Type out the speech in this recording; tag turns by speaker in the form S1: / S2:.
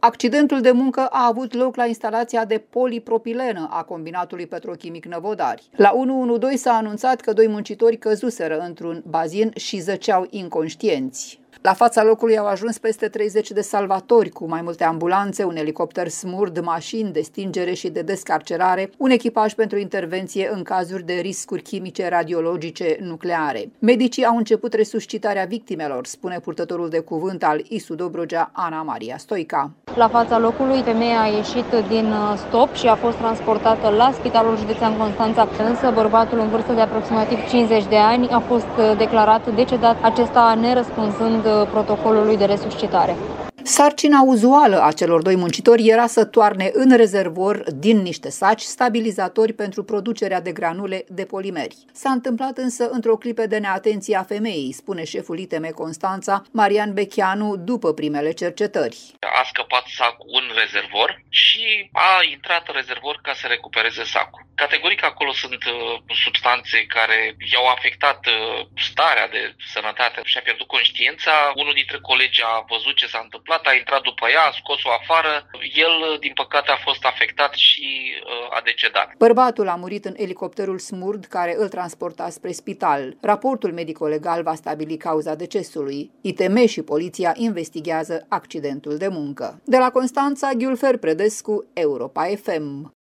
S1: Accidentul de muncă a avut loc la instalația de polipropilenă a combinatului petrochimic Năvodari. La 112 s-a anunțat că doi muncitori căzuseră într-un bazin și zăceau inconștienți. La fața locului au ajuns peste 30 de salvatori, cu mai multe ambulanțe, un elicopter SMURD, mașini de stingere și de descarcerare, un echipaj pentru intervenție în cazuri de riscuri chimice, radiologice, nucleare. Medicii au început resuscitarea victimelor, spune purtătorul de cuvânt al ISU Dobrogea, Ana Maria Stoica.
S2: La fața locului, femeia a ieșit din stop și a fost transportată la Spitalul Județean Constanța, însă bărbatul în vârstă de aproximativ 50 de ani a fost declarat decedat, acesta nerăspunzând protocolului de resuscitare.
S1: Sarcina uzuală a celor doi muncitori era să toarne în rezervor din niște saci stabilizatori pentru producerea de granule de polimeri. S-a întâmplat însă într-o clipă de neatenție a femeii, spune șeful ITM Constanța, Marian Becheanu, după primele cercetări.
S3: A scăpat sacul în rezervor și a intrat în rezervor ca să recupereze sacul. Categoric acolo sunt substanțe care i-au afectat starea de sănătate și a pierdut conștiința. Unul dintre colegi a văzut ce s-a întâmplat, a intrat după ea, a scos-o afară. El, din păcate, a fost afectat și a decedat.
S1: Bărbatul a murit în elicopterul SMURD care îl transporta spre spital. Raportul medico-legal va stabili cauza decesului. ITM și poliția investigează accidentul de muncă. De la Constanța, Ghiulfer Predescu, Europa FM.